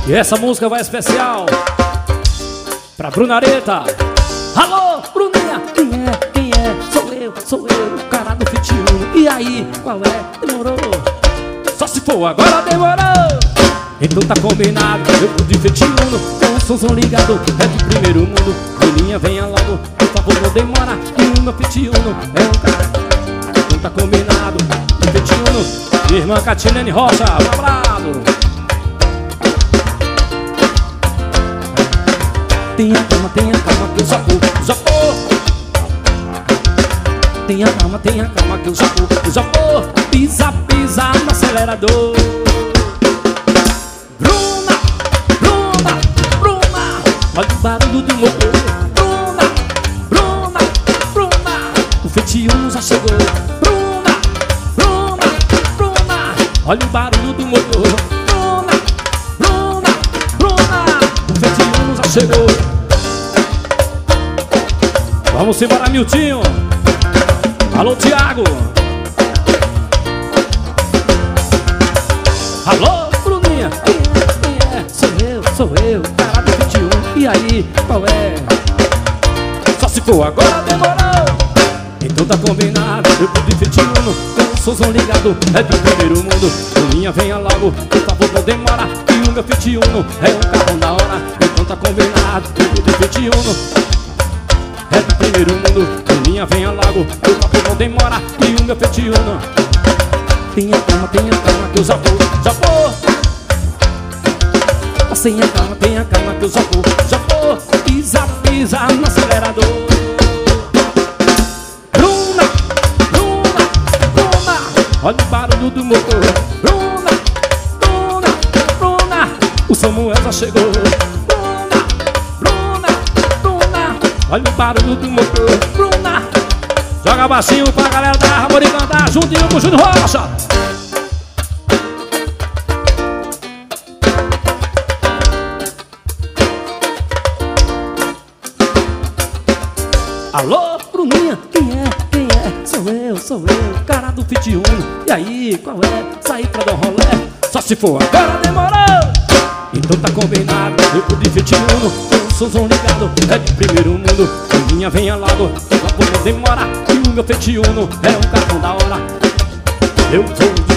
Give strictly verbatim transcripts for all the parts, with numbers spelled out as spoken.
E essa música vai especial pra Brunareta. Alô, Bruninha, quem é, quem é? Sou eu, sou eu, o cara do Fit Uno. E aí, qual é? Demorou? Só se for agora, demorou. Então tá combinado, eu tô de Fit Uno, com o somzão ligado, é de primeiro mundo. Bruninha, venha logo, por favor, não demora, que o meu Fit Uno é um cara. Então tá combinado, de Fit Uno, minha irmã Catinene Rocha, um abraço. Tenha calma, tenha calma que eu já vou, já vou. Tenha calma, tenha calma que eu já vou, eu já vou. Pisa, pisa no acelerador. Bruna, Bruna, Bruna, olha o barulho do motor. Bruna, Bruna, Bruna, o Fit Uno já chegou. Bruna, Bruna, Bruna, olha o barulho do motor. Bruna, Bruna, Bruna, o Fit Uno já chegou. Vamos embora, Miltinho. Alô, Thiago. Alô, Bruninha. Quem é? Quem é? Sou eu, sou eu, cara do Fit Uno. E aí, qual é? Só se for agora, demorou. Então tá combinado, eu tô de Fit Uno, com o somzão ligado, é do primeiro mundo. Bruninha, venha logo, por favor, não demora, que o meu Fit Uno é um carro da hora. Então tá combinado, eu tô de Fit Uno, é do primeiro mundo. Bruninha, venha logo, por favor, não demora, que o meu Fit Uno. Tenha calma, tenha calma que eu já vou, já vou. Tenha calma, tenha calma que eu já vou, já vou. Pisa, pisa no acelerador. Bruna, Bruna, Bruna, olha o barulho do motor. Bruna, Bruna, Bruna, o Samuel já chegou. Bruna, Bruna, Bruna, olha o barulho do motor. Bruna, joga baixinho pra galera da Harmonia cantar juntinho com o Júnior Rocha. Alô, Bruninha, quem é, quem é? Sou eu, sou eu, cara do Fit Uno. E aí, qual é? Saí pra dar um rolê, só se for agora, demorou. Então tá combinado, eu tô de Fit Uno, com o somzão ligado, é de primeiro mundo. Bruninha, venha logo, por favor, não demora, que o meu Fit Uno é um cartão da hora. Eu vou de...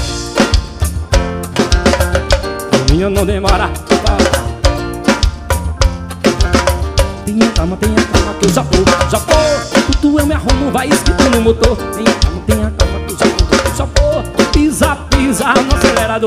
Bruninha, não demora. Tenha calma, tenha calma que eu já vou, já vou. Tu eu me arrumo, vai escrito no motor. Tenha calma, tenha calma que eu já vou, eu já vou. Pisa, pisa no acelerador.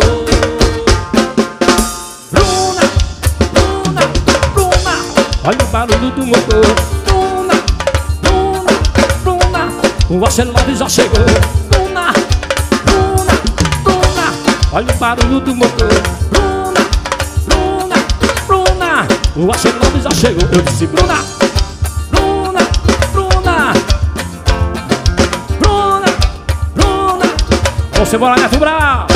Bruna, Bruna, Bruna, olha o barulho do motor. Bruna, Bruna, Bruna, o Axelove já chegou. Bruna, Bruna, Bruna, olha o barulho do motor. Bruna, Bruna, Bruna, o Axelove já chegou. Eu disse Bruna, Bruna, Bruna, Bruna, Bruna. Vamos embora, Neto Brau.